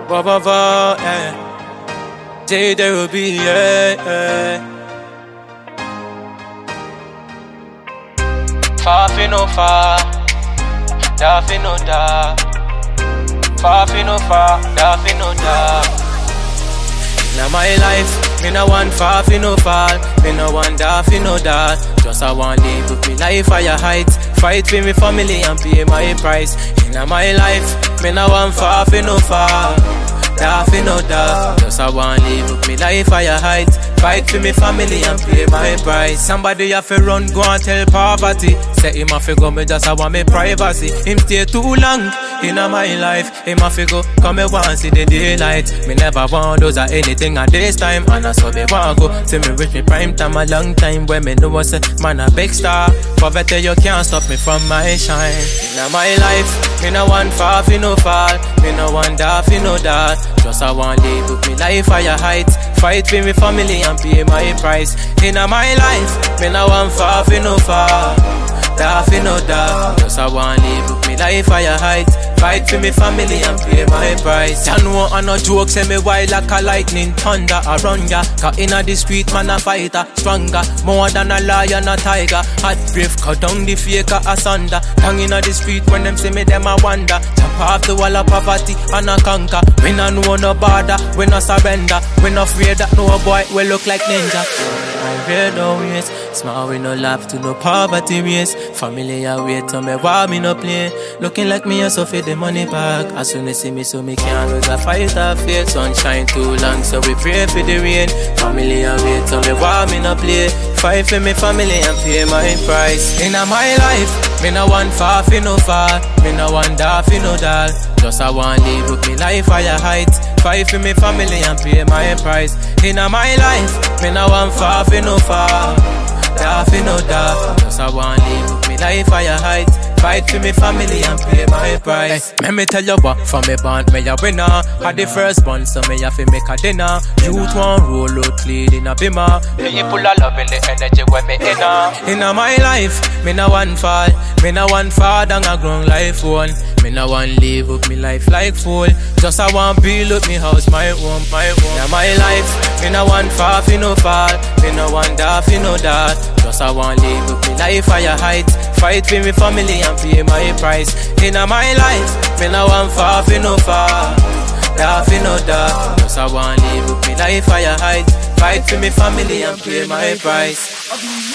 Ba, yeah. J there will be, yeah. Far fi no far, da fi no da. Far fi no far, da fi no da. Inna my life, me no want far fi no fall, me no want da fi no da. Just I want live with me life higher heights, fight for me family and pay my price. Inna my life, me no want far fi no fall, da fi no da. Just I want live with me life higher heights, fight for me family and pay my price. Somebody have to run, go and tell poverty. Say him have to go, me just I want me privacy. Him stay too long in my life. Him have to go, come me want see the daylight. Me never want those or anything at this time. And I saw me want go. See me reach me prime time a long time. When me know what's a man a big star. Poverty you can't stop me from my shine. In my life, me no want far fi no fall, me no want da fi no da. Just I want live with me life higher heights, fight for me family and pay my price. In my life, me no want far fi no fall, da fi no da. Just I want live with me life higher heights, fight for me family and pay my price. Ya know I no joke, say me wild like a lightning thunder around ya. Cause inna the street man a fighter, stronger, more than a lion a tiger. Hot brave, cut down the faker asunder. Down inna the street when them see me them a wonder. Chop off the wall of poverty and a conquer. We no know no border, we no surrender. We no afraid that no boy will look like ninja. I read no ways, small we no laugh to no poverty race. Family a wait to me while me no play. Looking like me so for the money back. As soon as see me so me can't lose a fight or fail. Sunshine too long so we pray for the rain. Family a wait to me while me no play. Fight for me family and pay my price. Inna my life, me no want far fi no fall, me no want da fi no dal. Just I want live with me life higher heights, fight for me family and pay my price. Inna my life, me no want far fi no fall, da fi no da. Just I want live with me life higher heights, fight for me family and pay my price. Let me tell you what, from me band me a winner. Had the first one, so me have to make a dinner. Youth one roll out clean in a bimmer. People are loving the energy when me inna my life, me no one fall, me no one fall down a grown life one. Me no one live up me life like fool. Just I want build up me house, my home, my home. Inna my life, me no one far fi no fall, me no one da fi no da. Just I want live up me life higher heights, fight for me family and pay my price. Inna my life, me no want far fi no fall, da fi no da. Just I want live up me life higher heights, fight for me family and pay my price.